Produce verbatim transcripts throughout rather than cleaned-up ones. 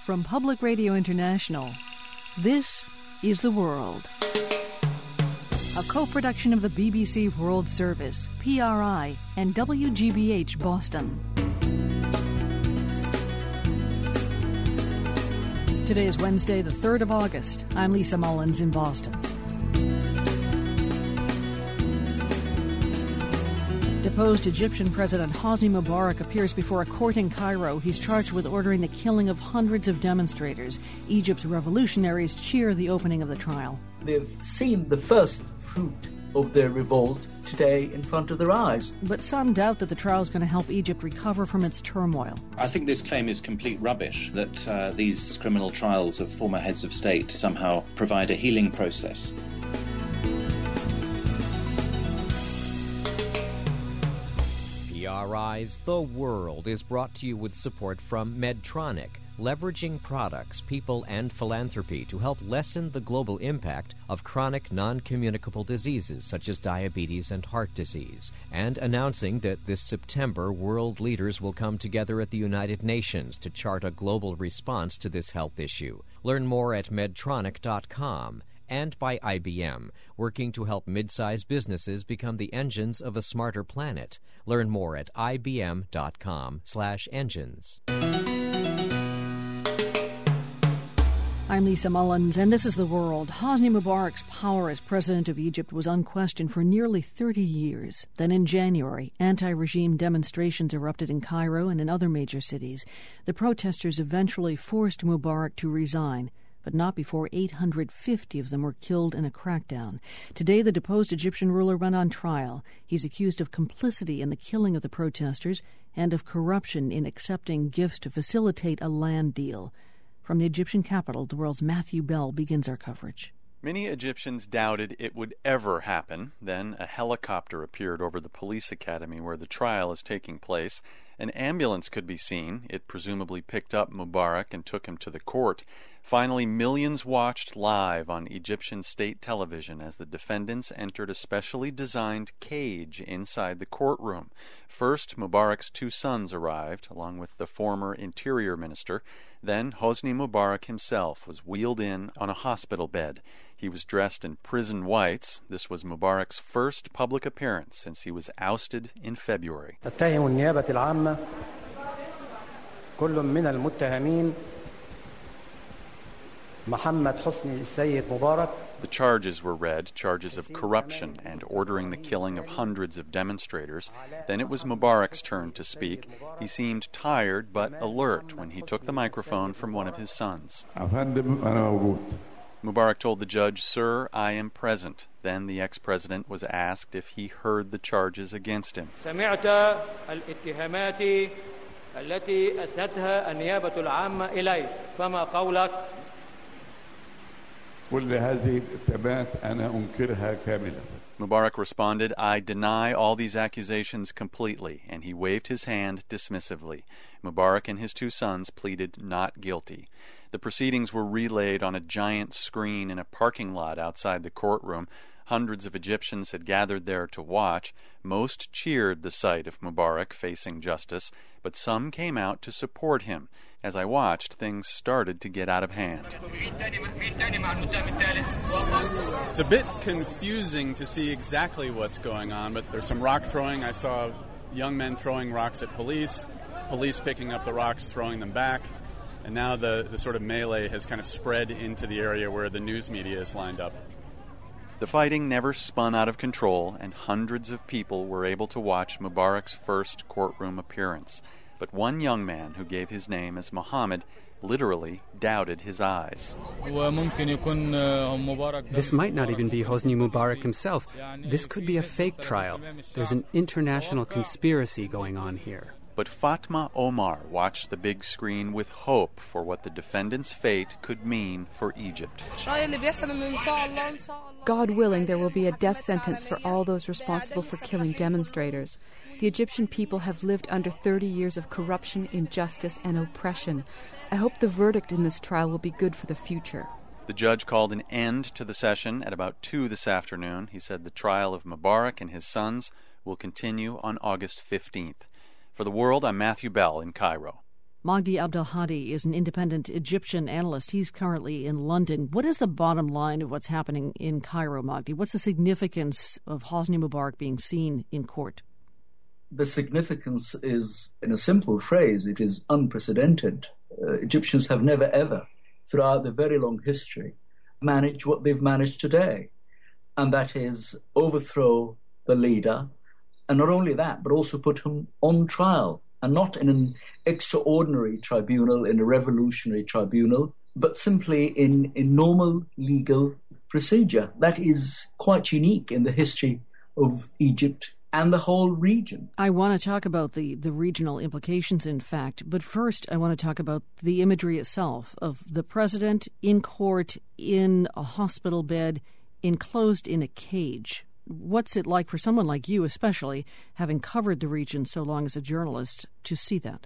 From Public Radio International, this is The World. A co-production of the B B C World Service, P R I, and W G B H Boston. Today is Wednesday, the third of August. I'm Lisa Mullins in Boston. Deposed Egyptian President Hosni Mubarak appears before a court in Cairo. He's charged with ordering the killing of hundreds of demonstrators. Egypt's revolutionaries cheer the opening of the trial. They've seen the first fruit of their revolt today in front of their eyes. But some doubt that the trial is going to help Egypt recover from its turmoil. I think this claim is complete rubbish, that uh, these criminal trials of former heads of state somehow provide a healing process. P R I's The World is brought to you with support from Medtronic, leveraging products, people, and philanthropy to help lessen the global impact of chronic non-communicable diseases such as diabetes and heart disease, and announcing that this September world leaders will come together at the United Nations to chart a global response to this health issue. Learn more at medtronic dot com. And by I B M, working to help mid-sized businesses become the engines of a smarter planet. Learn more at I B M dot com slash engines. I'm Lisa Mullins, and this is The World. Hosni Mubarak's power as president of Egypt was unquestioned for nearly thirty years. Then in January, anti-regime demonstrations erupted in Cairo and in other major cities. The protesters eventually forced Mubarak to resign, but not before eight hundred fifty of them were killed in a crackdown. Today, the deposed Egyptian ruler went on trial. He's accused of complicity in the killing of the protesters and of corruption in accepting gifts to facilitate a land deal. From the Egyptian capital, the world's Matthew Bell begins our coverage. Many Egyptians doubted it would ever happen. Then a helicopter appeared over the police academy where the trial is taking place. An ambulance could be seen. It presumably picked up Mubarak and took him to the court. Finally, millions watched live on Egyptian state television as the defendants entered a specially designed cage inside the courtroom. First, Mubarak's two sons arrived, along with the former interior minister. Then Hosni Mubarak himself was wheeled in on a hospital bed. He was dressed in prison whites. This was Mubarak's first public appearance since he was ousted in February. تتهم النيابة العامة كل من المتهمين محمد حسني السيد مبارك. The charges were read, charges of corruption and ordering the killing of hundreds of demonstrators. Then it was Mubarak's turn to speak. He seemed tired but alert when he took the microphone from one of his sons. Mubarak told the judge, "Sir, I am present." Then the ex-president was asked if he heard the charges against him. سمعت الاتهامات التي أسندتها النيابة العامة إلي فما قولك؟ كل هذه الاتهامات أنا أنكرها كاملة. Mubarak responded, "I deny all these accusations completely," and he waved his hand dismissively. Mubarak and his two sons pleaded not guilty. The proceedings were relayed on a giant screen in a parking lot outside the courtroom. Hundreds of Egyptians had gathered there to watch. Most cheered the sight of Mubarak facing justice, but some came out to support him. As I watched, things started to get out of hand. It's a bit confusing to see exactly what's going on, but there's some rock throwing. I saw young men throwing rocks at police, police picking up the rocks, throwing them back, and now the, the sort of melee has kind of spread into the area where the news media is lined up. The fighting never spun out of control, and hundreds of people were able to watch Mubarak's first courtroom appearance. But one young man who gave his name as Mohammed literally doubted his eyes. This might not even be Hosni Mubarak himself. This could be a fake trial. There's an international conspiracy going on here. But Fatma Omar watched the big screen with hope for what the defendant's fate could mean for Egypt. God willing, there will be a death sentence for all those responsible for killing demonstrators. The Egyptian people have lived under thirty years of corruption, injustice, and oppression. I hope the verdict in this trial will be good for the future. The judge called an end to the session at about two this afternoon. He said the trial of Mubarak and his sons will continue on August fifteenth. For The World, I'm Matthew Bell in Cairo. Magdi Abdelhadi is an independent Egyptian analyst. He's currently in London. What is the bottom line of what's happening in Cairo, Magdi? What's the significance of Hosni Mubarak being seen in court? The significance is, in a simple phrase, it is unprecedented. Uh, Egyptians have never, ever, throughout their very long history, managed what they've managed today. And that is overthrow the leader, and not only that, but also put him on trial. And not in an extraordinary tribunal, in a revolutionary tribunal, but simply in, in normal legal procedure. That is quite unique in the history of Egypt and the whole region. I want to talk about the, the regional implications, in fact, but first I want to talk about the imagery itself of the president in court, in a hospital bed, enclosed in a cage. What's it like for someone like you, especially, having covered the region so long as a journalist, to see that?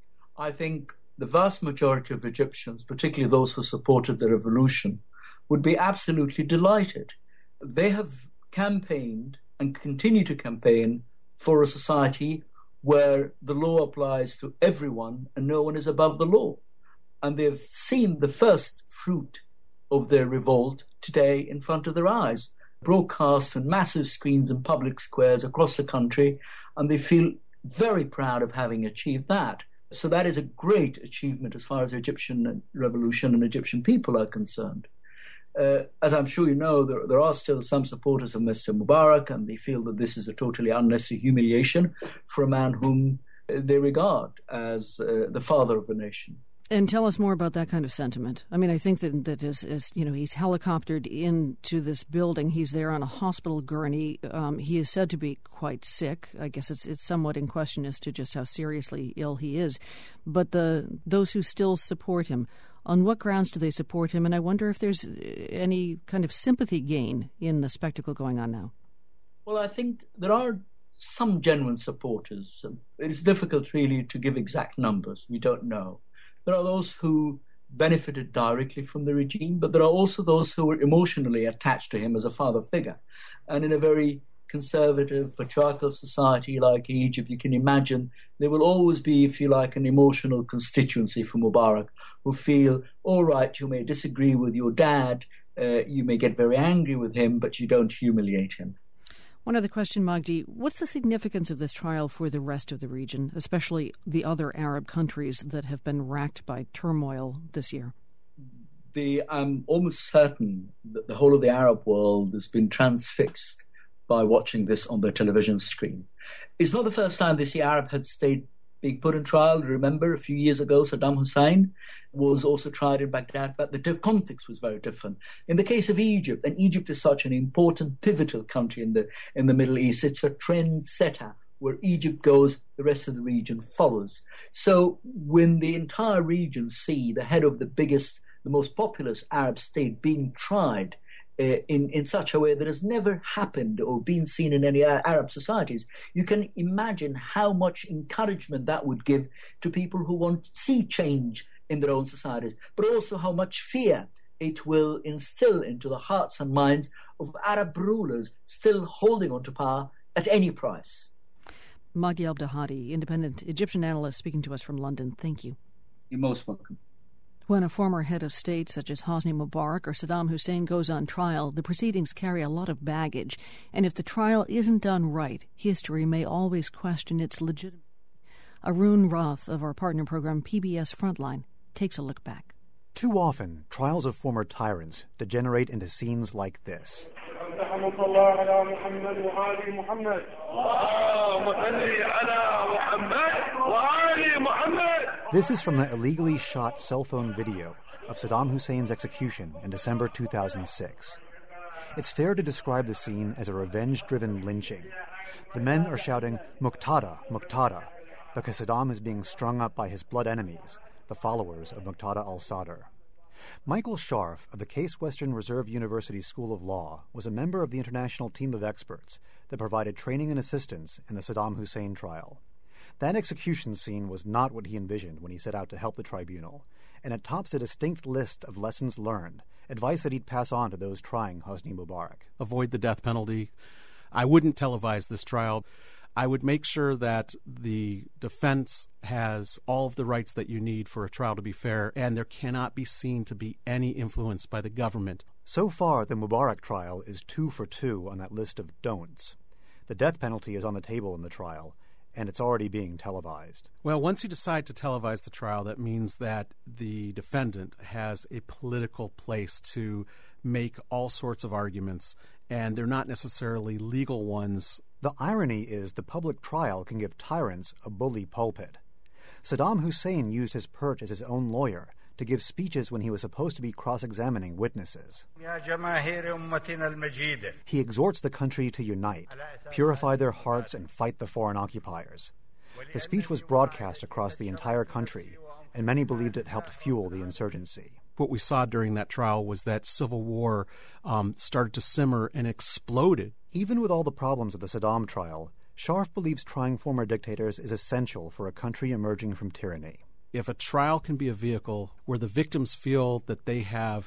I think the vast majority of Egyptians, particularly those who supported the revolution, would be absolutely delighted. They have campaigned and continue to campaign for a society where the law applies to everyone and no one is above the law. And they've seen the first fruit of their revolt today in front of their eyes, broadcast on massive screens in public squares across the country, and they feel very proud of having achieved that. So that is a great achievement as far as the Egyptian revolution and Egyptian people are concerned. Uh, as I'm sure you know, there, there are still some supporters of Mister Mubarak, and they feel that this is a totally unnecessary humiliation for a man whom they regard as uh, the father of the nation. And tell us more about that kind of sentiment. I mean, I think that that is, is you know, he's helicoptered into this building. He's there on a hospital gurney. Um, he is said to be quite sick. I guess it's it's somewhat in question as to just how seriously ill he is. But the those who still support him, on what grounds do they support him? And I wonder if there's any kind of sympathy gain in the spectacle going on now. Well, I think there are some genuine supporters. It is difficult really to give exact numbers. We don't know. There are those who benefited directly from the regime, but there are also those who were emotionally attached to him as a father figure. And in a very conservative, patriarchal society like Egypt, you can imagine there will always be, if you like, an emotional constituency for Mubarak who feel, all right, you may disagree with your dad, uh, you may get very angry with him, but you don't humiliate him. One other question, Magdi. What's the significance of this trial for the rest of the region, especially the other Arab countries that have been racked by turmoil this year? The, I'm almost certain that the whole of the Arab world has been transfixed by watching this on their television screen. It's not the first time this Arab had stayed being put on trial. Remember, a few years ago, Saddam Hussein was also tried in Baghdad, but the context was very different. In the case of Egypt, and Egypt is such an important, pivotal country in the in the Middle East, it's a trend setter. Where Egypt goes, the rest of the region follows. So when the entire region see the head of the biggest, the most populous Arab state being tried uh, in, in such a way that has never happened or been seen in any Arab societies, you can imagine how much encouragement that would give to people who want to see change in their own societies, but also how much fear it will instill into the hearts and minds of Arab rulers still holding on to power at any price. Magdi Abdelhadi, independent Egyptian analyst, speaking to us from London. Thank you. You're most welcome. When a former head of state such as Hosni Mubarak or Saddam Hussein goes on trial, the proceedings carry a lot of baggage. And if the trial isn't done right, history may always question its legitimacy. Arun Roth of our partner program P B S Frontline takes a look back. Too often, trials of former tyrants degenerate into scenes like this. This is from the illegally shot cell phone video of Saddam Hussein's execution in December two thousand six. It's fair to describe the scene as a revenge-driven lynching. The men are shouting, "Muqtada, Muqtada," because Saddam is being strung up by his blood enemies, the followers of Muqtada al-Sadr. Michael Scharf of the Case Western Reserve University School of Law was a member of the international team of experts that provided training and assistance in the Saddam Hussein trial. That execution scene was not what he envisioned when he set out to help the tribunal, and it tops a distinct list of lessons learned, advice that he'd pass on to those trying Hosni Mubarak. Avoid the death penalty. I wouldn't televise this trial. I would make sure that the defense has all of the rights that you need for a trial to be fair, and there cannot be seen to be any influence by the government. So far, the Mubarak trial is two for two on that list of don'ts. The death penalty is on the table in the trial, and it's already being televised. Well, once you decide to televise the trial, that means that the defendant has a political place to make all sorts of arguments, and they're not necessarily legal ones. The irony is the public trial can give tyrants a bully pulpit. Saddam Hussein used his perch as his own lawyer to give speeches when he was supposed to be cross-examining witnesses. He exhorts the country to unite, purify their hearts, and fight the foreign occupiers. The speech was broadcast across the entire country, and many believed it helped fuel the insurgency. What we saw during that trial was that civil war um, started to simmer and exploded. Even with all the problems of the Saddam trial, Scharf believes trying former dictators is essential for a country emerging from tyranny. If a trial can be a vehicle where the victims feel that they have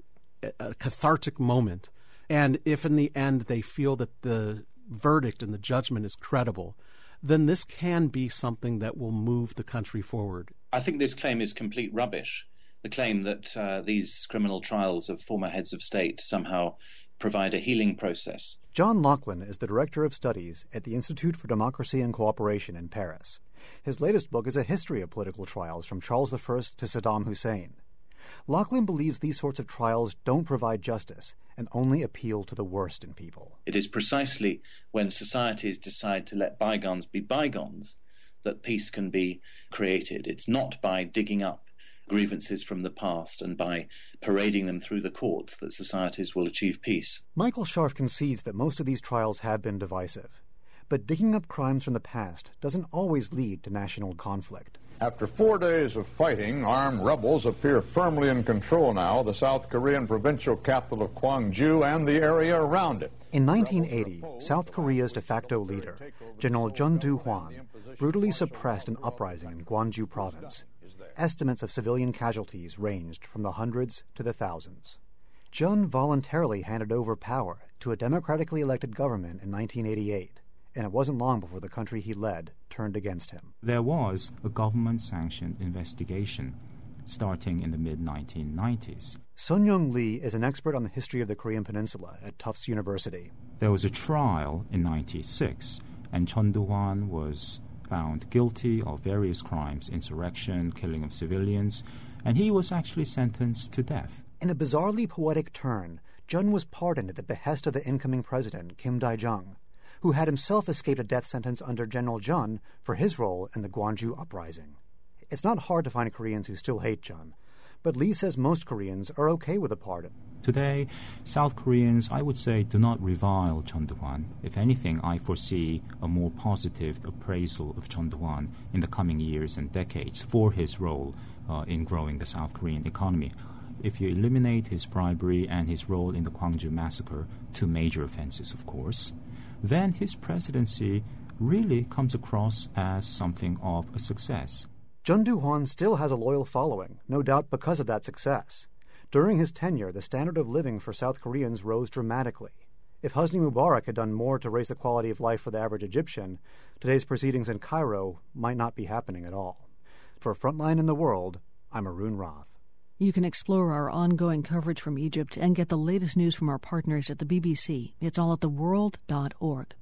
a cathartic moment, and if in the end they feel that the verdict and the judgment is credible, then this can be something that will move the country forward. I think this claim is complete rubbish. The claim that uh, these criminal trials of former heads of state somehow provide a healing process. John Laughlin is the Director of Studies at the Institute for Democracy and Cooperation in Paris. His latest book is a history of political trials from Charles the First to Saddam Hussein. Laughlin believes these sorts of trials don't provide justice and only appeal to the worst in people. It is precisely when societies decide to let bygones be bygones that peace can be created. It's not by digging up grievances from the past and by parading them through the courts that societies will achieve peace. Michael Scharf concedes that most of these trials have been divisive. But digging up crimes from the past doesn't always lead to national conflict. After four days of fighting, armed rebels appear firmly in control now of the South Korean provincial capital of Gwangju and the area around it. In nineteen eighty, South Korea's de facto leader, General Chun Doo-hwan, brutally suppressed an uprising in Gwangju province. Estimates of civilian casualties ranged from the hundreds to the thousands. Chun voluntarily handed over power to a democratically elected government in nineteen eighty-eight. And it wasn't long before the country he led turned against him. There was a government-sanctioned investigation starting in the mid nineteen nineties. Sun Young Lee is an expert on the history of the Korean Peninsula at Tufts University. There was a trial in ninety-six, and Chun Doo-hwan was found guilty of various crimes, insurrection, killing of civilians, and he was actually sentenced to death. In a bizarrely poetic turn, Chun was pardoned at the behest of the incoming president, Kim Dae-jung, who had himself escaped a death sentence under General Chun for his role in the Gwangju uprising. It's not hard to find Koreans who still hate Chun, but Lee says most Koreans are okay with a pardon. Today, South Koreans, I would say, do not revile Chun Doo-hwan. If anything, I foresee a more positive appraisal of Chun Doo-hwan in the coming years and decades for his role uh, in growing the South Korean economy. If you eliminate his bribery and his role in the Gwangju massacre, two major offenses, of course, then his presidency really comes across as something of a success. Chun Doo-hwan still has a loyal following, no doubt because of that success. During his tenure, the standard of living for South Koreans rose dramatically. If Hosni Mubarak had done more to raise the quality of life for the average Egyptian, today's proceedings in Cairo might not be happening at all. For Frontline in the World, I'm Arun Roth. You can explore our ongoing coverage from Egypt and get the latest news from our partners at the B B C. It's all at the world dot org.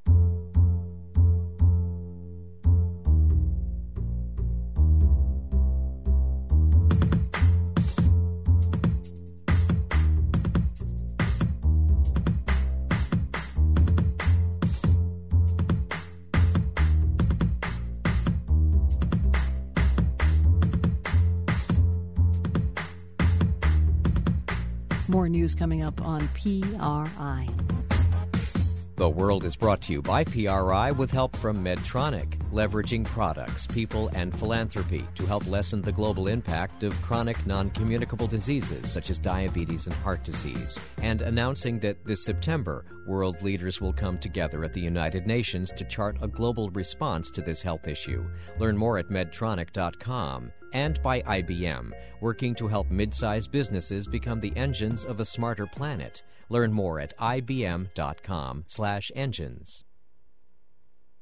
More news coming up on P R I. The World is brought to you by P R I with help from Medtronic, leveraging products, people, and philanthropy to help lessen the global impact of chronic non-communicable diseases such as diabetes and heart disease, and announcing that this September, world leaders will come together at the United Nations to chart a global response to this health issue. Learn more at medtronic dot com. And by I B M, working to help mid-sized businesses become the engines of a smarter planet. Learn more at I B M dot com slash engines.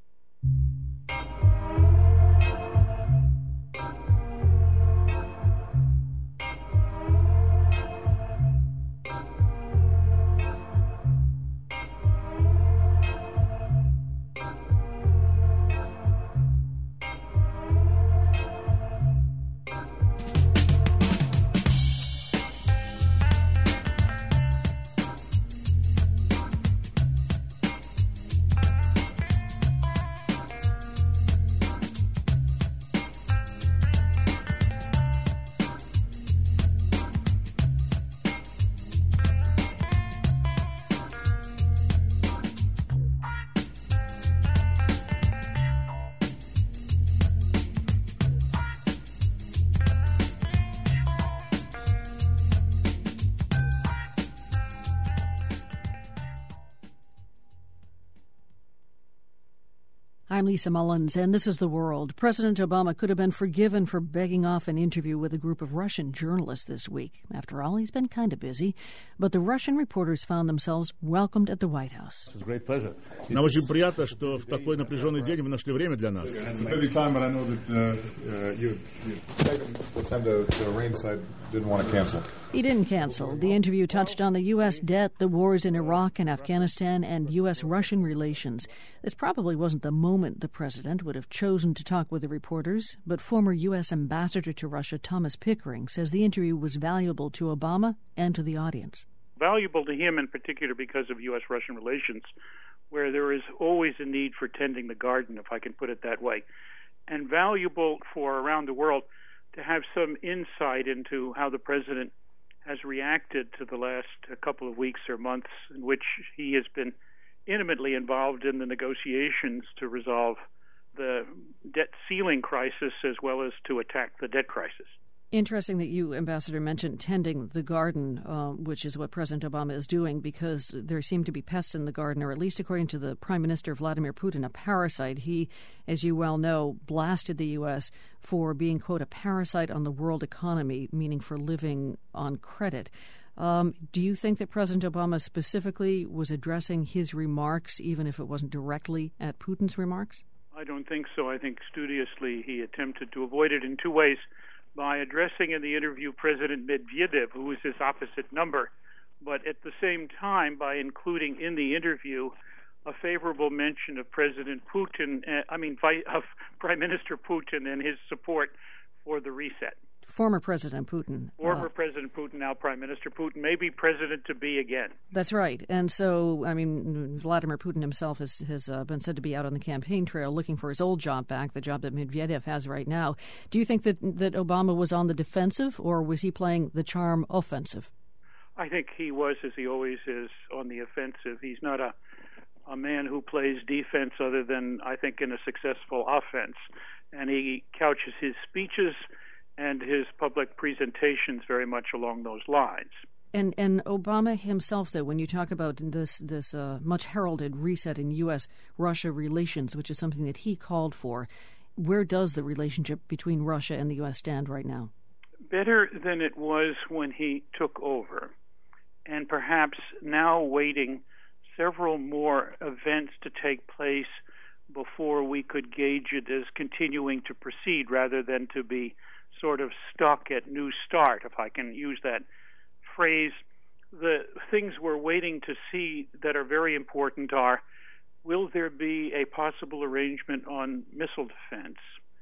I'm Lisa Mullins, and this is The World. President Obama could have been forgiven for begging off an interview with a group of Russian journalists this week. After all, he's been kind of busy. But the Russian reporters found themselves welcomed at the White House. It's a great pleasure. Нам очень приятно, что в такой напряженный день вы нашли время для нас. It's a busy time, but I know that uh, uh, you, you taken the time to, to arrange, so I didn't want to cancel. He didn't cancel. The interview touched on the U S debt, the wars in Iraq and Afghanistan, and U S-Russian relations. This probably wasn't the moment the president would have chosen to talk with the reporters, but former U S ambassador to Russia Thomas Pickering says the interview was valuable to Obama and to the audience. Valuable to him in particular because of U S-Russian relations, where there is always a need for tending the garden, if I can put it that way, and valuable for around the world to have some insight into how the president has reacted to the last couple of weeks or months in which he has been intimately involved in the negotiations to resolve the debt ceiling crisis as well as to attack the debt crisis. Interesting that you, Ambassador, mentioned tending the garden, uh, which is what President Obama is doing, because there seem to be pests in the garden, or at least according to the Prime Minister Vladimir Putin, a parasite. He, as you well know, blasted the U S for being, quote, a parasite on the world economy, meaning for living on credit. Um, do you think that President Obama specifically was addressing his remarks, even if it wasn't directly at Putin's remarks? I don't think so. I think studiously he attempted to avoid it in two ways. By addressing in the interview President Medvedev, who is his opposite number, but at the same time by including in the interview a favorable mention of President Putin, uh, I mean, of Prime Minister Putin and his support for the reset. Former President Putin. Former uh, President Putin, now Prime Minister Putin, maybe president to be again. That's right. And so, I mean, Vladimir Putin himself has, has uh, been said to be out on the campaign trail looking for his old job back, the job that Medvedev has right now. Do you think that, that Obama was on the defensive, or was he playing the charm offensive? I think he was, as he always is, on the offensive. He's not a, a man who plays defense other than, I think, in a successful offense. And he couches his speeches and his public presentations very much along those lines. And and Obama himself, though, when you talk about this this uh, much heralded reset in U S Russia relations, which is something that he called for, where does the relationship between Russia and the U S stand right now? Better than it was when he took over, and perhaps now waiting several more events to take place before we could gauge it as continuing to proceed rather than to be sort of stuck at new start, if I can use that phrase. The things we're waiting to see that are very important are, will there be a possible arrangement on missile defense?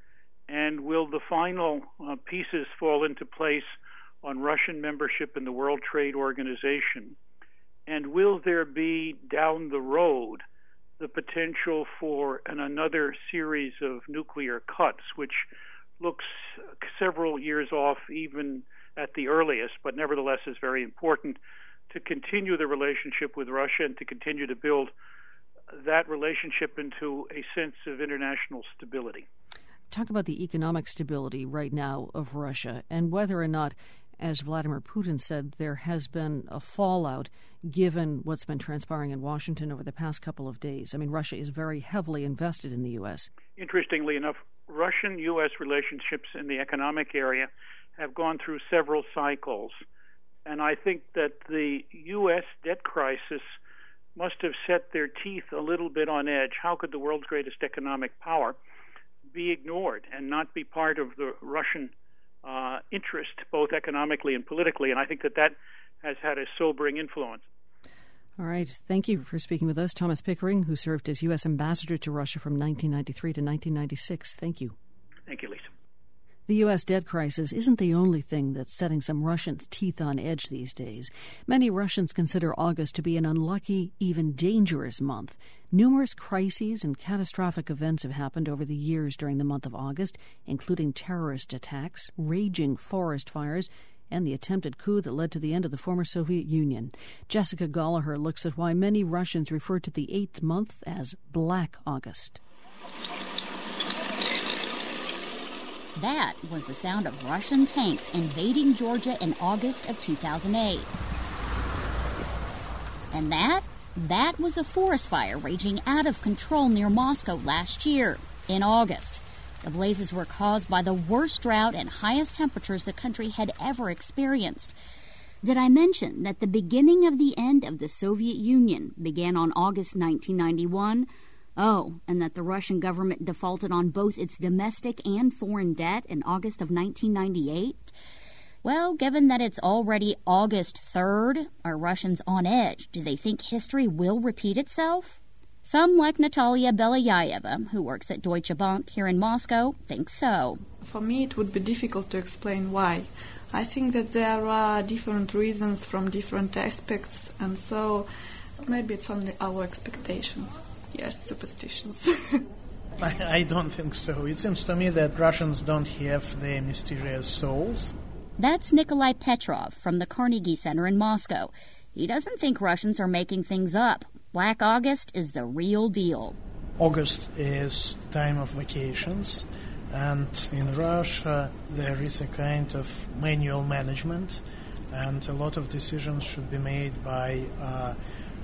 And will the final uh, pieces fall into place on Russian membership in the World Trade Organization? And will there be down the road the potential for an, another series of nuclear cuts, which looks several years off even at the earliest, but nevertheless is very important to continue the relationship with Russia and to continue to build that relationship into a sense of international stability. Talk about the economic stability right now of Russia and whether or not, as Vladimir Putin said, there has been a fallout given what's been transpiring in Washington over the past couple of days. I mean, Russia is very heavily invested in the U S. Interestingly enough, Russian-U S relationships in the economic area have gone through several cycles. And I think that the U S debt crisis must have set their teeth a little bit on edge. How could the world's greatest economic power be ignored and not be part of the Russian uh, interest, both economically and politically? And I think that that has had a sobering influence. All right. Thank you for speaking with us, Thomas Pickering, who served as U S ambassador to Russia from nineteen ninety-three to nineteen ninety-six. Thank you. Thank you, Lisa. The U S debt crisis isn't the only thing that's setting some Russians' teeth on edge these days. Many Russians consider August to be an unlucky, even dangerous month. Numerous crises and catastrophic events have happened over the years during the month of August, including terrorist attacks, raging forest fires, and the attempted coup that led to the end of the former Soviet Union. Jessica Gallagher looks at why many Russians refer to the eighth month as Black August. That was the sound of Russian tanks invading Georgia in August of two thousand eight. And that? That was a forest fire raging out of control near Moscow last year, in August. The blazes were caused by the worst drought and highest temperatures the country had ever experienced. Did I mention that the beginning of the end of the Soviet Union began on August nineteen ninety-one? Oh, and that the Russian government defaulted on both its domestic and foreign debt in August of nineteen ninety-eight? Well, given that it's already August third, are Russians on edge? Do they think history will repeat itself? Some, like Natalia Belayaeva, who works at Deutsche Bank here in Moscow, think so. For me, it would be difficult to explain why. I think that there are different reasons from different aspects, and so maybe it's only our expectations. Yes, superstitions. I, I don't think so. It seems to me that Russians don't have their mysterious souls. That's Nikolai Petrov from the Carnegie Center in Moscow. He doesn't think Russians are making things up. Black August is the real deal. August is time of vacations, and in Russia there is a kind of manual management, and a lot of decisions should be made by a,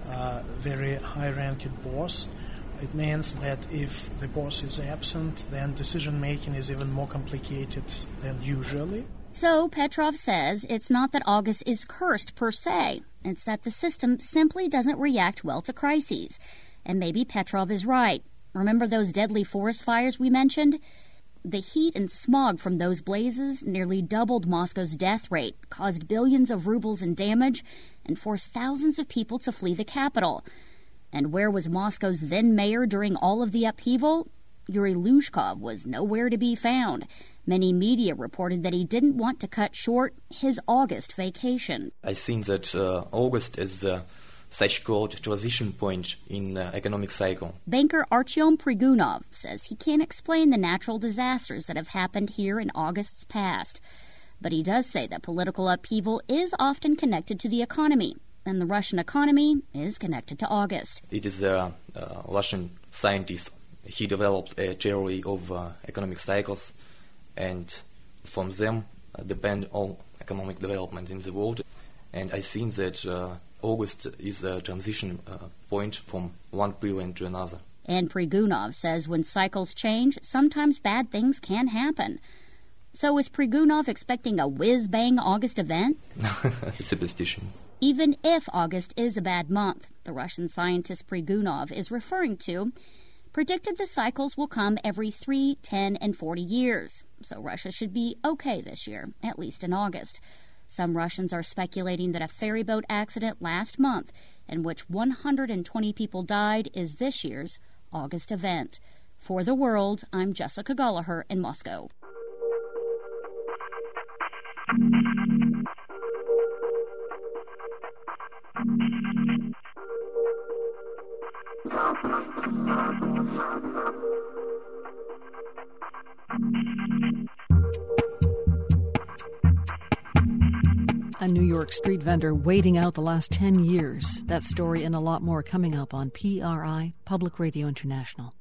a very high-ranked boss. It means that if the boss is absent, then decision-making is even more complicated than usually. So Petrov says it's not that August is cursed per se. It's that the system simply doesn't react well to crises. And maybe Petrov is right. Remember those deadly forest fires we mentioned? The heat and smog from those blazes nearly doubled Moscow's death rate, caused billions of rubles in damage, and forced thousands of people to flee the capital. And where was Moscow's then mayor during all of the upheaval? Yuri Luzhkov was nowhere to be found. Many media reported that he didn't want to cut short his August vacation. I think that uh, August is uh, such called transition point in uh, economic cycle. Banker Artyom Prigunov says he can't explain the natural disasters that have happened here in August's past. But he does say that political upheaval is often connected to the economy, and the Russian economy is connected to August. It is a uh, Russian scientist. He developed a theory of uh, economic cycles, and from them uh, depend all economic development in the world. And I think that uh, August is a transition uh, point from one period to another. And Prigunov says when cycles change, sometimes bad things can happen. So is Prigunov expecting a whiz-bang August event? It's superstition. Even if August is a bad month, the Russian scientist Prigunov is referring to predicted the cycles will come every three, ten, and forty years. So Russia should be okay this year, at least in August. Some Russians are speculating that a ferry boat accident last month, in which one hundred twenty people died, is this year's August event. For The World, I'm Jessica Gallagher in Moscow. A New York street vendor waiting out the last ten years. That story and a lot more coming up on P R I, Public Radio International.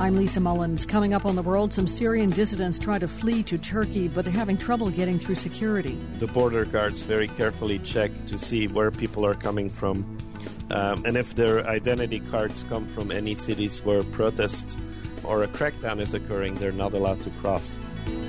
I'm Lisa Mullins. Coming up on The World, some Syrian dissidents try to flee to Turkey, but they're having trouble getting through security. The border guards very carefully check to see where people are coming from. Um, and if their identity cards come from any cities where protests or a crackdown is occurring, they're not allowed to cross.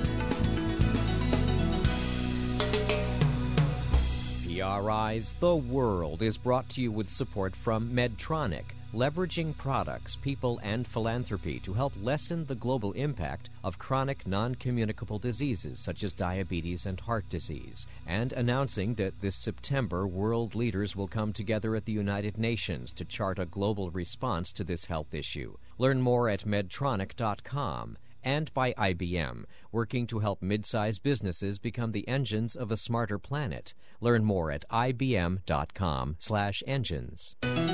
P R I's The World is brought to you with support from Medtronic, leveraging products, people, and philanthropy to help lessen the global impact of chronic non-communicable diseases such as diabetes and heart disease, and announcing that this September world leaders will come together at the United Nations to chart a global response to this health issue. Learn more at medtronic dot com. And by I B M, working to help mid-sized businesses become the engines of a smarter planet. Learn more at ibm.com slash engines.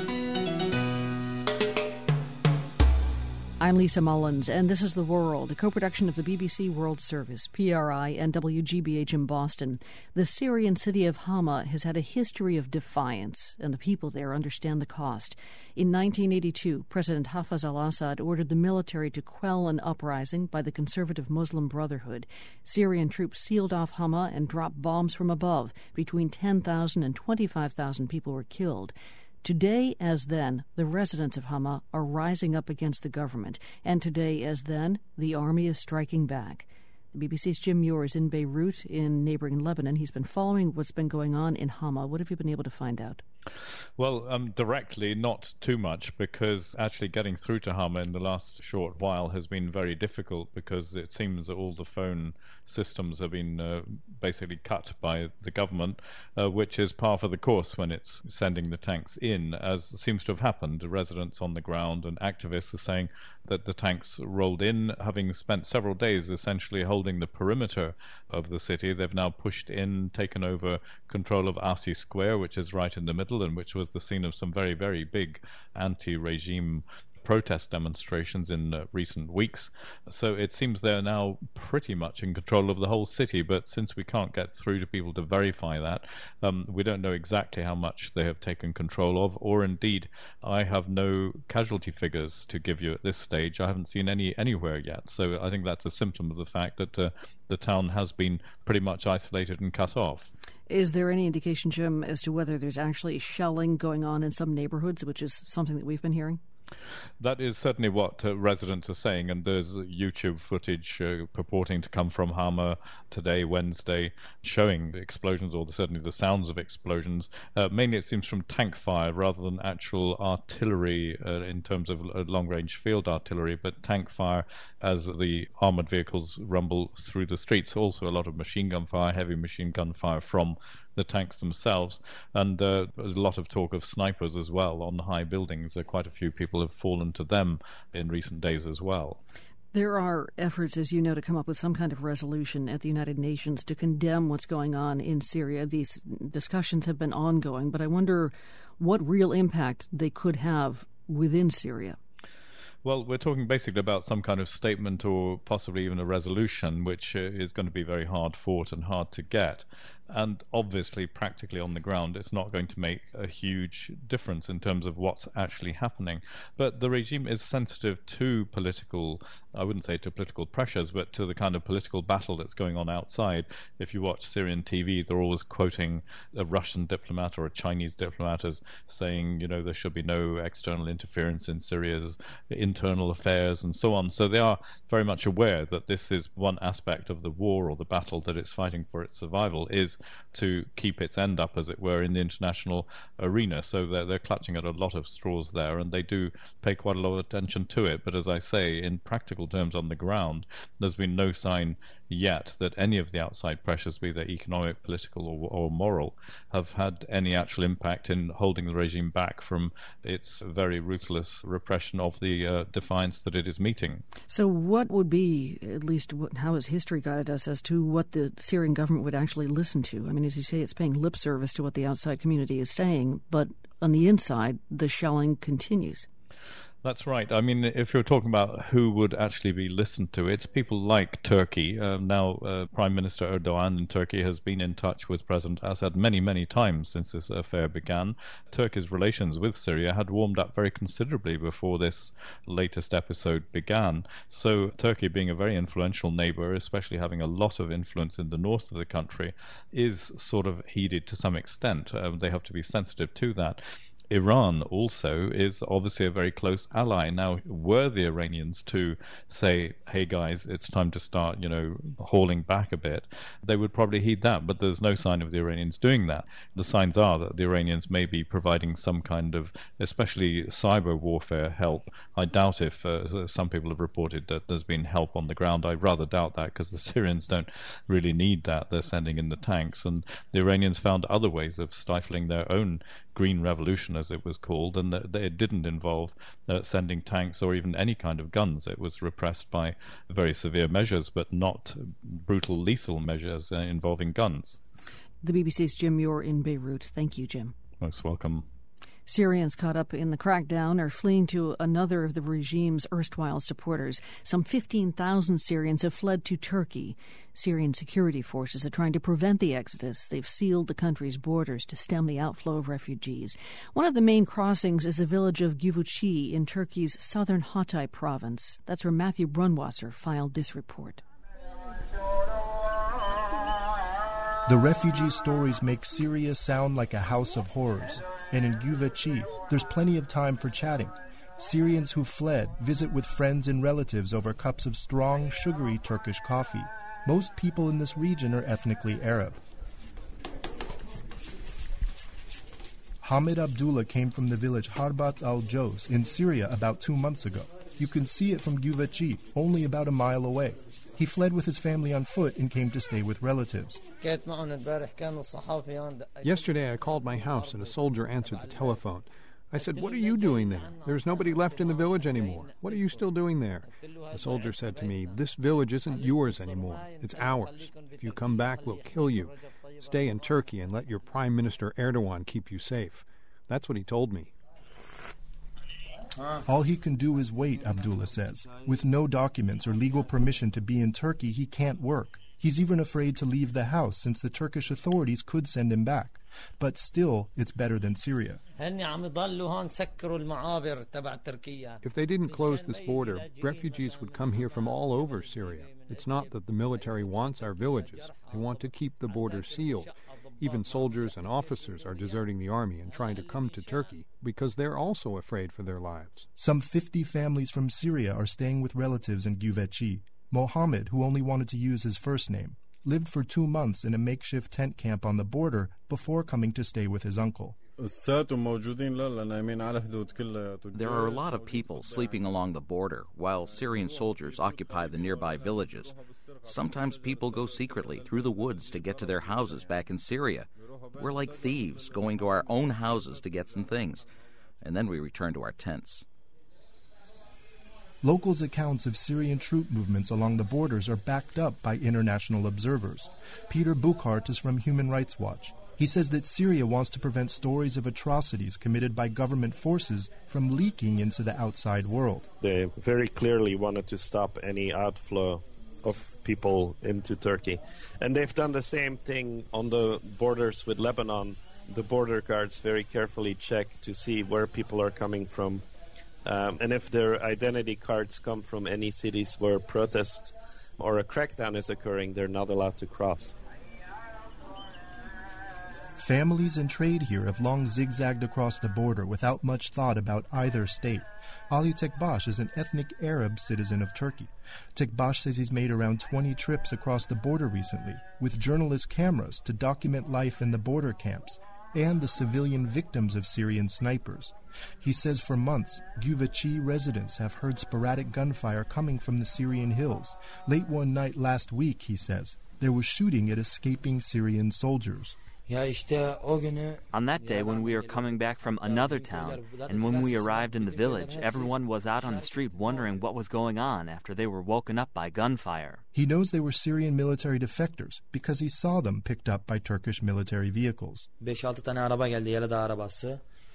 I'm Lisa Mullins, and this is The World, a co-production of the B B C World Service, P R I, and W G B H in Boston. The Syrian city of Hama has had a history of defiance, and the people there understand the cost. In nineteen eighty-two, President Hafez al-Assad ordered the military to quell an uprising by the conservative Muslim Brotherhood. Syrian troops sealed off Hama and dropped bombs from above. Between ten thousand and twenty-five thousand people were killed. Today, as then, the residents of Hama are rising up against the government, and today, as then, the army is striking back. The B B C's Jim Muir is in Beirut, in neighboring Lebanon. He's been following what's been going on in Hama. What have you been able to find out? Well, um, directly, not too much, because actually getting through to Hama in the last short while has been very difficult, because it seems that all the phone systems have been uh, basically cut by the government, uh, which is par for the course when it's sending the tanks in, as seems to have happened. The residents on the ground and activists are saying that the tanks rolled in, having spent several days essentially holding the perimeter of the city. They've now pushed in, taken over control of Asi Square, which is right in the middle, and which was the scene of some very, very big anti-regime protest demonstrations in uh, recent weeks. So it seems they're now pretty much in control of the whole city, but since we can't get through to people to verify that, um, we don't know exactly how much they have taken control of, or indeed, I have no casualty figures to give you at this stage. I haven't seen any anywhere yet, so I think that's a symptom of the fact that uh, the town has been pretty much isolated and cut off. Is there any indication, Jim, as to whether there's actually shelling going on in some neighborhoods, which is something that we've been hearing? That is certainly what uh, residents are saying, and there's YouTube footage uh, purporting to come from Hama today, Wednesday, showing the explosions, or the, certainly the sounds of explosions. Uh, mainly it seems from tank fire rather than actual artillery uh, in terms of uh, long-range field artillery, but tank fire as the armoured vehicles rumble through the streets. Also a lot of machine gun fire, heavy machine gun fire from the tanks themselves, and uh, there's a lot of talk of snipers as well on high buildings. Uh, quite a few people have fallen to them in recent days as well. There are efforts, as you know, to come up with some kind of resolution at the United Nations to condemn what's going on in Syria. These discussions have been ongoing, but I wonder what real impact they could have within Syria. Well, we're talking basically about some kind of statement or possibly even a resolution, which uh, is going to be very hard fought and hard to get. And obviously, practically on the ground, it's not going to make a huge difference in terms of what's actually happening. But the regime is sensitive to political, I wouldn't say to political pressures, but to the kind of political battle that's going on outside. If you watch Syrian T V, they're always quoting a Russian diplomat or a Chinese diplomat as saying, you know, there should be no external interference in Syria's internal affairs and so on. So they are very much aware that this is one aspect of the war or the battle that it's fighting for its survival, is to keep its end up, as it were, in the international arena. So they're, they're clutching at a lot of straws there, and they do pay quite a lot of attention to it. But as I say, in practical terms on the ground, there's been no sign yet that any of the outside pressures, be they economic, political or, or moral, have had any actual impact in holding the regime back from its very ruthless repression of the uh, defiance that it is meeting. So what would be, at least what, how has history guided us as to what the Syrian government would actually listen to? I mean, as you say, it's paying lip service to what the outside community is saying, but on the inside, the shelling continues. That's right. I mean, if you're talking about who would actually be listened to, it's people like Turkey. Uh, now, uh, Prime Minister Erdogan in Turkey has been in touch with President Assad many, many times since this affair began. Turkey's relations with Syria had warmed up very considerably before this latest episode began. So Turkey, being a very influential neighbor, especially having a lot of influence in the north of the country, is sort of heeded to some extent. Uh, they have to be sensitive to that. Iran also is obviously a very close ally. Now, were the Iranians to say, hey guys, it's time to start, you know, hauling back a bit, they would probably heed that, but there's no sign of the Iranians doing that. The signs are that the Iranians may be providing some kind of, especially cyber warfare help. I doubt if, uh, some people have reported that there's been help on the ground. I rather doubt that, because the Syrians don't really need that. They're sending in the tanks, and the Iranians found other ways of stifling their own Green Revolution, as it was called, and that it didn't involve uh, sending tanks or even any kind of guns. It was repressed by very severe measures, but not brutal, lethal measures uh, involving guns. The B B C's Jim Muir in Beirut. Thank you, Jim. Most welcome. Syrians caught up in the crackdown are fleeing to another of the regime's erstwhile supporters. Some fifteen thousand Syrians have fled to Turkey. Syrian security forces are trying to prevent the exodus. They've sealed the country's borders to stem the outflow of refugees. One of the main crossings is the village of Güveci in Turkey's southern Hatay province. That's where Matthew Brunwasser filed this report. The refugee stories make Syria sound like a house of horrors. And in Güveci, there's plenty of time for chatting. Syrians who fled visit with friends and relatives over cups of strong, sugary Turkish coffee. Most people in this region are ethnically Arab. Hamid Abdullah came from the village Harbat al-Jos in Syria about two months ago. You can see it from Güveci, only about a mile away. He fled with his family on foot and came to stay with relatives. Yesterday I called my house and a soldier answered the telephone. I said, "What are you doing there? There's nobody left in the village anymore. What are you still doing there?" The soldier said to me, "This village isn't yours anymore. It's ours. If you come back, we'll kill you. Stay in Turkey and let your Prime Minister Erdogan keep you safe." That's what he told me. All he can do is wait, Abdullah says. With no documents or legal permission to be in Turkey, he can't work. He's even afraid to leave the house since the Turkish authorities could send him back. But still, it's better than Syria. If they didn't close this border, refugees would come here from all over Syria. It's not that the military wants our villages. They want to keep the border sealed. Even soldiers and officers are deserting the army and trying to come to Turkey because they're also afraid for their lives. Some fifty families from Syria are staying with relatives in Güveci. Mohammed, who only wanted to use his first name, lived for two months in a makeshift tent camp on the border before coming to stay with his uncle. There are a lot of people sleeping along the border while Syrian soldiers occupy the nearby villages. Sometimes people go secretly through the woods to get to their houses back in Syria. We're like thieves going to our own houses to get some things, and then we return to our tents. Locals' accounts of Syrian troop movements along the borders are backed up by international observers. Peter Buchart is from Human Rights Watch. He says that Syria wants to prevent stories of atrocities committed by government forces from leaking into the outside world. They very clearly wanted to stop any outflow of people into Turkey. And they've done the same thing on the borders with Lebanon. The border guards very carefully check to see where people are coming from. Um, and if their identity cards come from any cities where protests or a crackdown is occurring, they're not allowed to cross. Families and trade here have long zigzagged across the border without much thought about either state. Ali Tekbash is an ethnic Arab citizen of Turkey. Tekbash says he's made around twenty trips across the border recently with journalist cameras to document life in the border camps and the civilian victims of Syrian snipers. He says for months, Güveci residents have heard sporadic gunfire coming from the Syrian hills. Late one night last week, he says, there was shooting at escaping Syrian soldiers. On that day when we were coming back from another town, and when we arrived in the village, everyone was out on the street wondering what was going on after they were woken up by gunfire. He knows they were Syrian military defectors because he saw them picked up by Turkish military vehicles.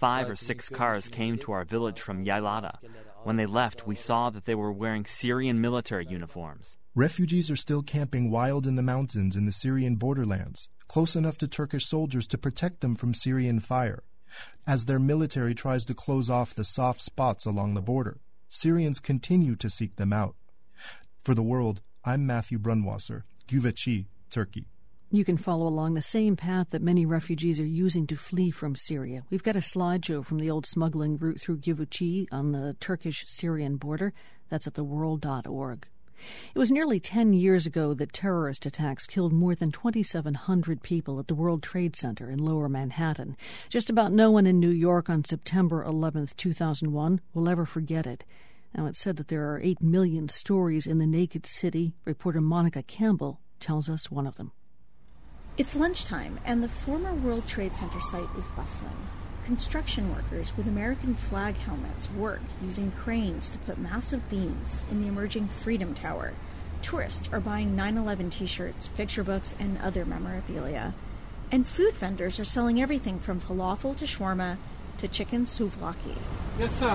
Five or six cars came to our village from Yaylada. When they left, we saw that they were wearing Syrian military uniforms. Refugees are still camping wild in the mountains in the Syrian borderlands, close enough to Turkish soldiers to protect them from Syrian fire. As their military tries to close off the soft spots along the border, Syrians continue to seek them out. For The World, I'm Matthew Brunwasser, Güveci, Turkey. You can follow along the same path that many refugees are using to flee from Syria. We've got a slideshow from the old smuggling route through Güveci on the Turkish-Syrian border. That's at the world dot org. It was nearly ten years ago that terrorist attacks killed more than twenty-seven hundred people at the World Trade Center in Lower Manhattan. Just about no one in New York on September eleventh, two thousand one will ever forget it. Now, it's said that there are eight million stories in the naked city. Reporter Monica Campbell tells us one of them. It's lunchtime, and the former World Trade Center site is bustling. Construction workers with American flag helmets work using cranes to put massive beams in the emerging Freedom Tower. Tourists are buying nine eleven t-shirts, picture books, and other memorabilia. And food vendors are selling everything from falafel to shawarma to chicken souvlaki. Yes, sir.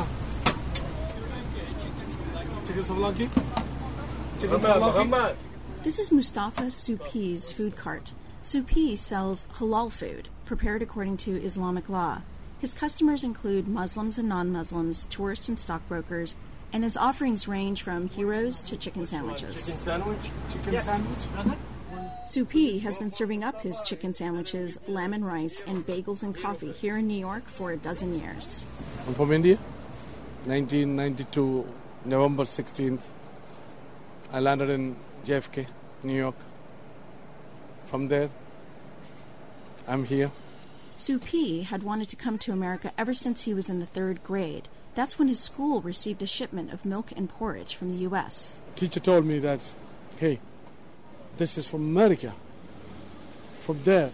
Chicken souvlaki? Chicken souvlaki? This is Mustafa Soupi's food cart. Soupi sells halal food, prepared according to Islamic law. His customers include Muslims and non-Muslims, tourists and stockbrokers, and his offerings range from heroes to chicken sandwiches. Chicken sandwich? Chicken yeah. sandwich? Soupi has been serving up his chicken sandwiches, lamb and rice, and bagels and coffee here in New York for a dozen years. I'm from India. nineteen ninety-two, November sixteenth. I landed in J F K, New York. From there, I'm here. Soupi had wanted to come to America ever since he was in the third grade. That's when his school received a shipment of milk and porridge from the U S. Teacher told me that, hey, this is from America. From there,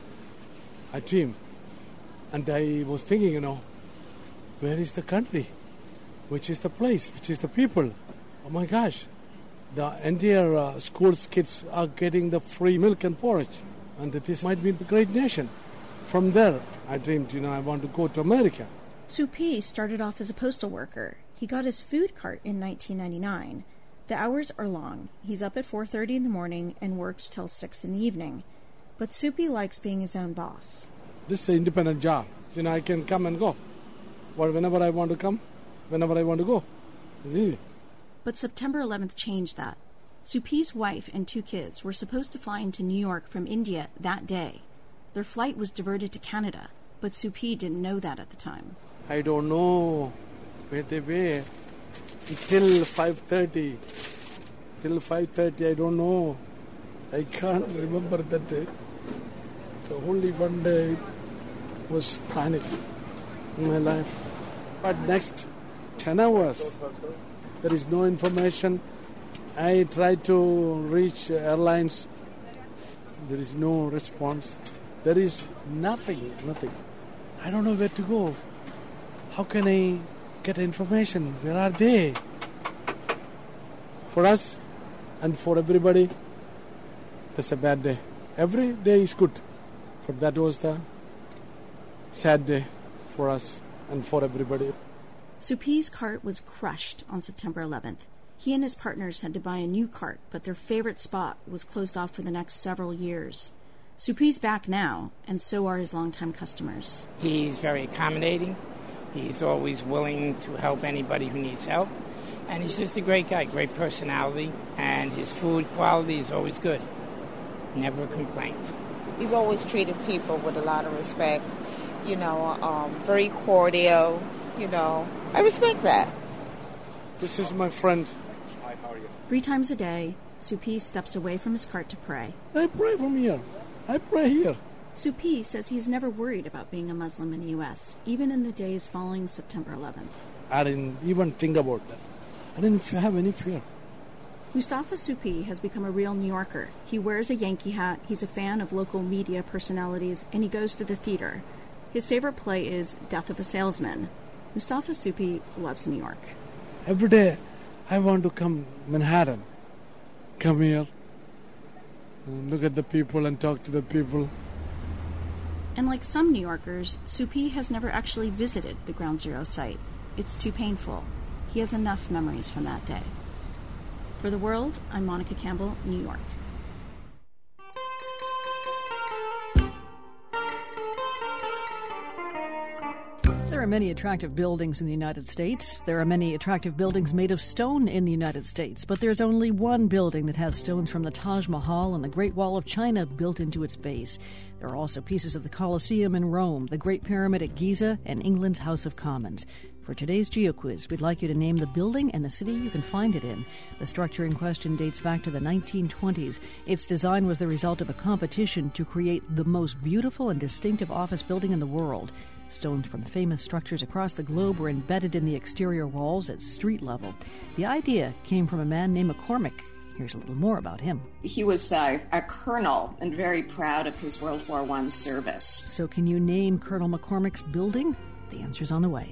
I dreamed. And I was thinking, you know, where is the country? Which is the place? Which is the people? Oh my gosh. The entire uh, school's kids are getting the free milk and porridge. And this might be the great nation. From there, I dreamed, you know, I want to go to America. Soupi started off as a postal worker. He got his food cart in nineteen ninety-nine. The hours are long. He's up at four thirty in the morning and works till six in the evening. But Soupi likes being his own boss. This is an independent job. You know, I can come and go. Or whenever I want to come, whenever I want to go. It's easy. But September eleventh changed that. Soupi's wife and two kids were supposed to fly into New York from India that day. Their flight was diverted to Canada, but Soupi didn't know that at the time. I don't know where they were until five thirty. Till five thirty, I don't know. I can't remember that day. The only one day was panic in my life. But next ten hours, there is no information. I tried to reach airlines. There is no response. There is nothing, nothing. I don't know where to go. How can I get information? Where are they? For us and for everybody, that's a bad day. Every day is good, but that was the sad day for us and for everybody. Soupi's cart was crushed on September eleventh. He and his partners had to buy a new cart, but their favorite spot was closed off for the next several years. Soupi's back now, and so are his longtime customers. He's very accommodating. He's always willing to help anybody who needs help. And he's just a great guy, great personality, and his food quality is always good. Never a complaint. He's always treated people with a lot of respect, you know, um, very cordial, you know. I respect that. This is my friend. Hi, how are you? Three times a day, Soupi steps away from his cart to pray. I pray from here. I pray here. Soupi says he's never worried about being a Muslim in the U S, even in the days following September eleventh. I didn't even think about that. I didn't have any fear. Mustafa Soupi has become a real New Yorker. He wears a Yankee hat, he's a fan of local media personalities, and he goes to the theater. His favorite play is Death of a Salesman. Mustafa Soupi loves New York. Every day, I want to come Manhattan. Come here, look at the people and talk to the people. And like some New Yorkers, Supi has never actually visited the Ground Zero site. It's too painful. He has enough memories from that day. For The World, I'm Monica Campbell, New York. There are many attractive buildings in the United States. There are many attractive buildings made of stone in the United States. But there's only one building that has stones from the Taj Mahal and the Great Wall of China built into its base. There are also pieces of the Colosseum in Rome, the Great Pyramid at Giza, and England's House of Commons. For today's GeoQuiz, we'd like you to name the building and the city you can find it in. The structure in question dates back to the nineteen twenties. Its design was the result of a competition to create the most beautiful and distinctive office building in the world. Stones from famous structures across the globe were embedded in the exterior walls at street level. The idea came from a man named McCormick. Here's a little more about him. He was uh, a colonel and very proud of his World War One service. So can you name Colonel McCormick's building? The answer's on the way.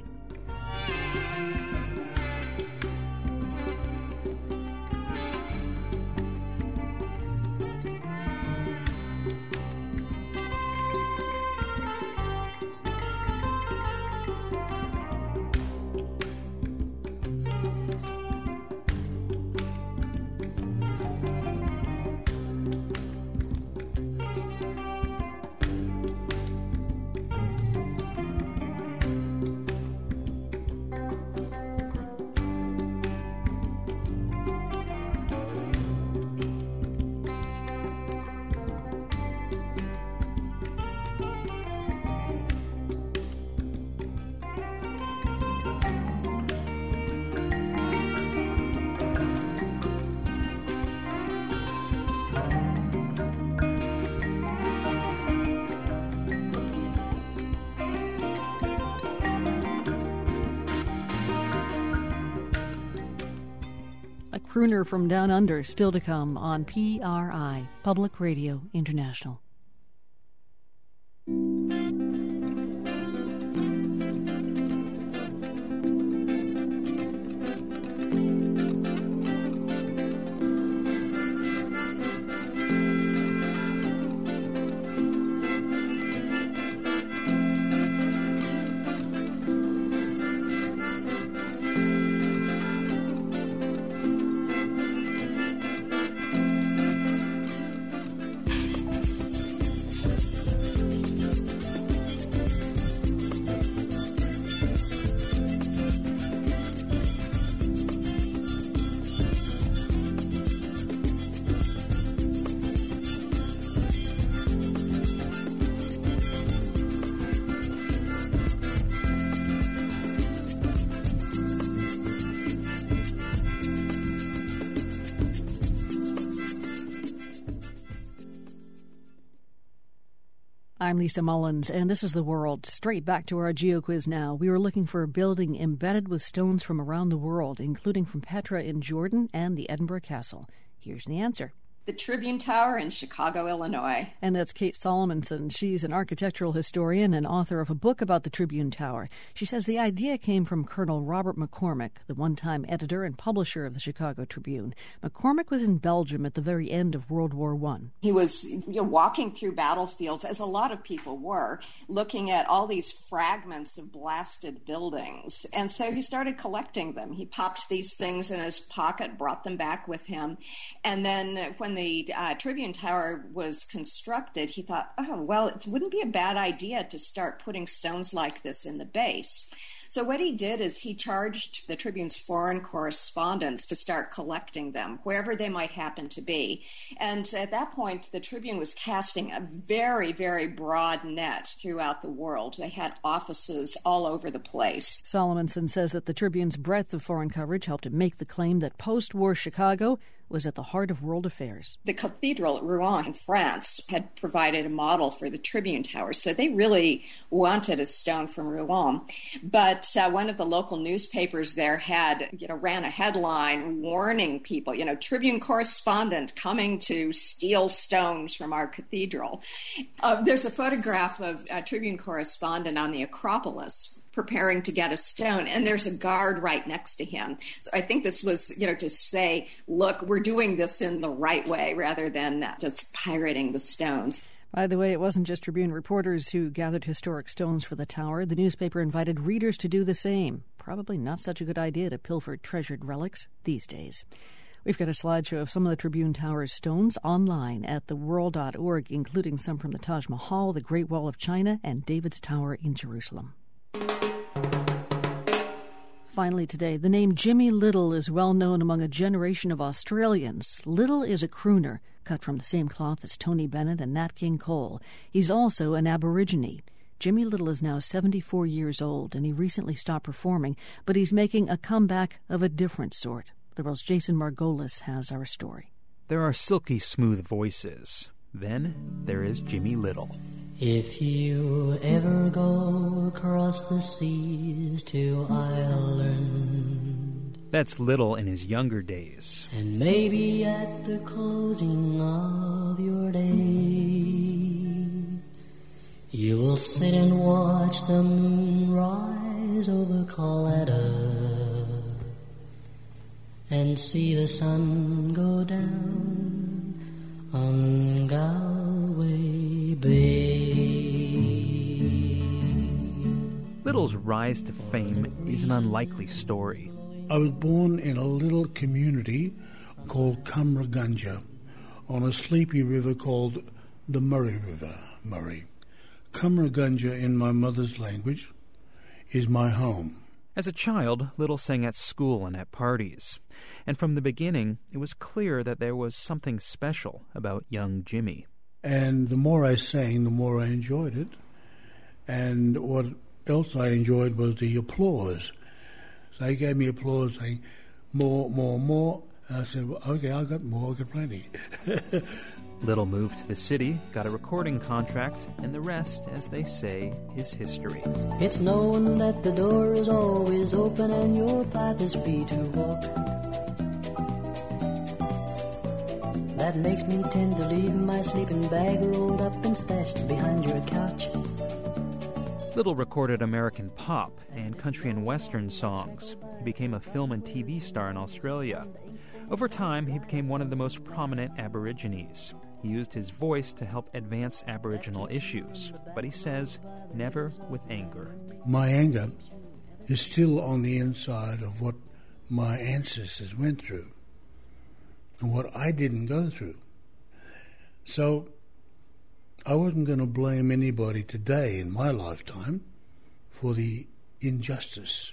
Crooner from Down Under, still to come on P R I, Public Radio International. I'm Lisa Mullins, and this is The World. Straight back to our GeoQuiz now. We were looking for a building embedded with stones from around the world, including from Petra in Jordan and the Edinburgh Castle. Here's the answer. The Tribune Tower in Chicago, Illinois. And that's Kate Solomonson. She's an architectural historian and author of a book about the Tribune Tower. She says the idea came from Colonel Robert McCormick, the one-time editor and publisher of the Chicago Tribune. McCormick was in Belgium at the very end of World War One. He was you know, walking through battlefields, as a lot of people were, looking at all these fragments of blasted buildings. And so he started collecting them. He popped these things in his pocket, brought them back with him. And then when the uh, Tribune Tower was constructed, he thought, oh, well, it wouldn't be a bad idea to start putting stones like this in the base. So what he did is he charged the Tribune's foreign correspondents to start collecting them, wherever they might happen to be. And at that point, the Tribune was casting a very, very broad net throughout the world. They had offices all over the place. Solomonson says that the Tribune's breadth of foreign coverage helped him make the claim that post-war Chicago was at the heart of world affairs. The cathedral at Rouen in France had provided a model for the Tribune Tower, so they really wanted a stone from Rouen. But uh, one of the local newspapers there had, you know, ran a headline warning people, you know, Tribune correspondent coming to steal stones from our cathedral. Uh, there's a photograph of a Tribune correspondent on the Acropolis preparing to get a stone, and there's a guard right next to him. So I think this was, you know, to say, look, we're doing this in the right way rather than just pirating the stones. By the way, it wasn't just Tribune reporters who gathered historic stones for the tower. The newspaper invited readers to do the same. Probably not such a good idea to pilfer treasured relics these days. We've got a slideshow of some of the Tribune Tower's stones online at the world dot org, including some from the Taj Mahal, the Great Wall of China, and David's Tower in Jerusalem. Finally today, the name Jimmy Little is well known among a generation of Australians. Little is a crooner, cut from the same cloth as Tony Bennett and Nat King Cole. He's also an Aborigine. Jimmy Little is now seventy-four years old, and he recently stopped performing, but he's making a comeback of a different sort. The World's Jason Margolis has our story. There are silky smooth voices. Then there is Jimmy Little. If you ever go across the seas to Ireland, that's Little in his younger days. And maybe at the closing of your day, you will sit and watch the moon rise over Colletta and see the sun go down on Galway Bay. Little's rise to fame is an unlikely story. I was born in a little community called Cumragunja on a sleepy river called the Murray River, Murray. Cumragunja, in my mother's language, is my home. As a child, Little sang at school and at parties. And from the beginning, it was clear that there was something special about young Jimmy. And the more I sang, the more I enjoyed it. And what else I enjoyed was the applause. So they gave me applause saying, more, more, more. And I said, well, okay, I got more, I got plenty. Little moved to the city, got a recording contract, and the rest, as they say, is history. It's known that the door is always open and your path is free to walk. That makes me tend to leave my sleeping bag rolled up and stashed behind your couch. Little recorded American pop and country and western songs. He became a film and T V star in Australia. Over time, he became one of the most prominent Aborigines. He used his voice to help advance Aboriginal issues, but he says, never with anger. My anger is still on the inside of what my ancestors went through and what I didn't go through. So I wasn't going to blame anybody today in my lifetime for the injustice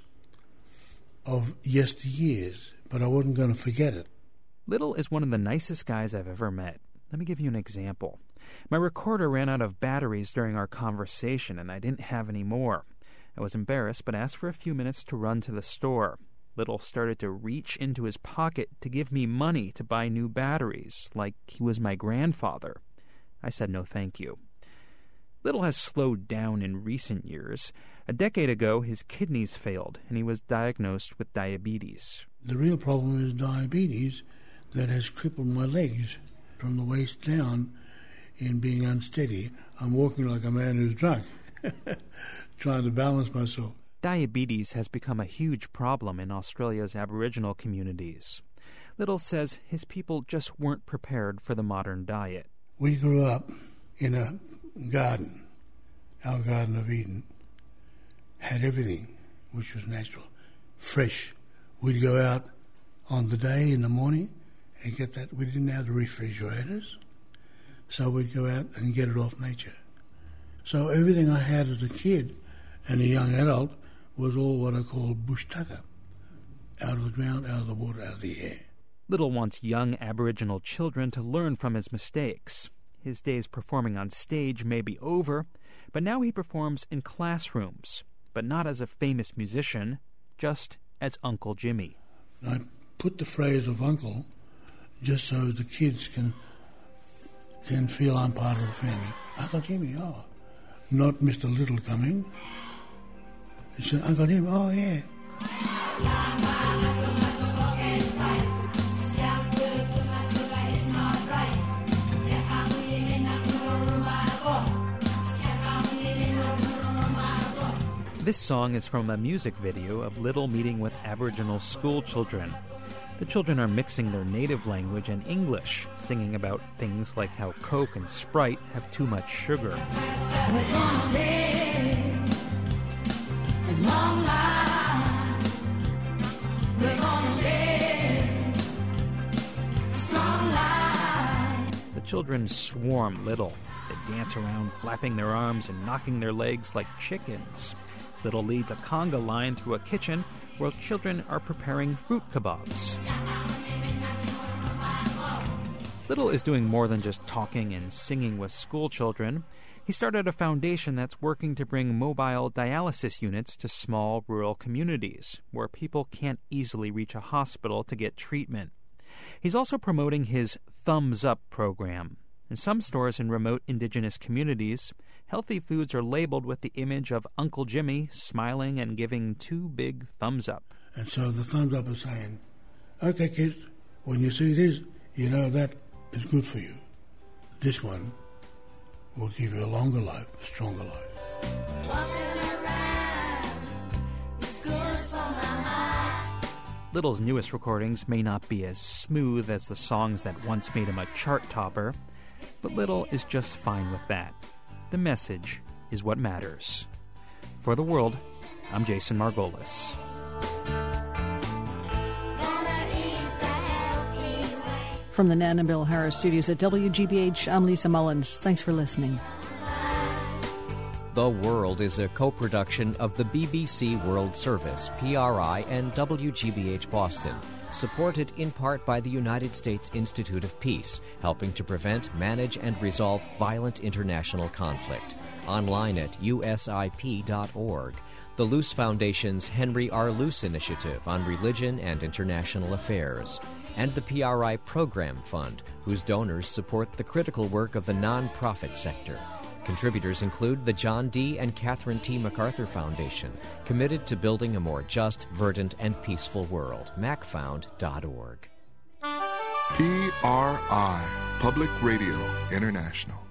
of yesteryears, but I wasn't going to forget it. Little is one of the nicest guys I've ever met. Let me give you an example. My recorder ran out of batteries during our conversation, and I didn't have any more. I was embarrassed, but asked for a few minutes to run to the store. Little started to reach into his pocket to give me money to buy new batteries, like he was my grandfather. I said no thank you. Little has slowed down in recent years. A decade ago, his kidneys failed, and he was diagnosed with diabetes. The real problem is diabetes that has crippled my legs from the waist down in being unsteady. I'm walking like a man who's drunk, trying to balance myself. Diabetes has become a huge problem in Australia's Aboriginal communities. Little says his people just weren't prepared for the modern diet. We grew up in a garden. Our Garden of Eden had everything which was natural, fresh. We'd go out on the day in the morning and get that. We didn't have the refrigerators, so we'd go out and get it off nature. So everything I had as a kid and a young adult was all what I call bush tucker, out of the ground, out of the water, out of the air. Little wants young Aboriginal children to learn from his mistakes. His days performing on stage may be over, but now he performs in classrooms, but not as a famous musician, just as Uncle Jimmy. I put the phrase of uncle just so the kids can can feel I'm part of the family. Uncle Jimmy, oh. Not Mister Little coming. It's Uncle Jimmy, oh yeah. This song is from a music video of Little meeting with Aboriginal school children. The children are mixing their native language and English, singing about things like how Coke and Sprite have too much sugar. We're gonna live a long life. We're gonna live a strong life. The children swarm Little. They dance around, flapping their arms and knocking their legs like chickens. Little leads a conga line through a kitchen where children are preparing fruit kebabs. Little is doing more than just talking and singing with school children. He started a foundation that's working to bring mobile dialysis units to small rural communities where people can't easily reach a hospital to get treatment. He's also promoting his Thumbs Up program. In some stores in remote indigenous communities, healthy foods are labeled with the image of Uncle Jimmy smiling and giving two big thumbs up. And so the thumbs up is saying, okay, kids, when you see this, you know that is good for you. This one will give you a longer life, a stronger life. Walking around is good for my heart. Little's newest recordings may not be as smooth as the songs that once made him a chart topper, but Little is just fine with that. The message is what matters. For The World, I'm Jason Margolis. From the Nan and Bill Harris studios at W G B H, I'm Lisa Mullins. Thanks for listening. The World is a co-production of the B B C World Service, P R I, and W G B H Boston, supported in part by the United States Institute of Peace, helping to prevent, manage, and resolve violent international conflict. Online at U S I P dot org. The Luce Foundation's Henry R. Luce Initiative on Religion and International Affairs, and the P R I Program Fund, whose donors support the critical work of the nonprofit sector. Contributors include the John D. and Catherine T. MacArthur Foundation, committed to building a more just, verdant, and peaceful world. mac found dot org. P R I, Public Radio International.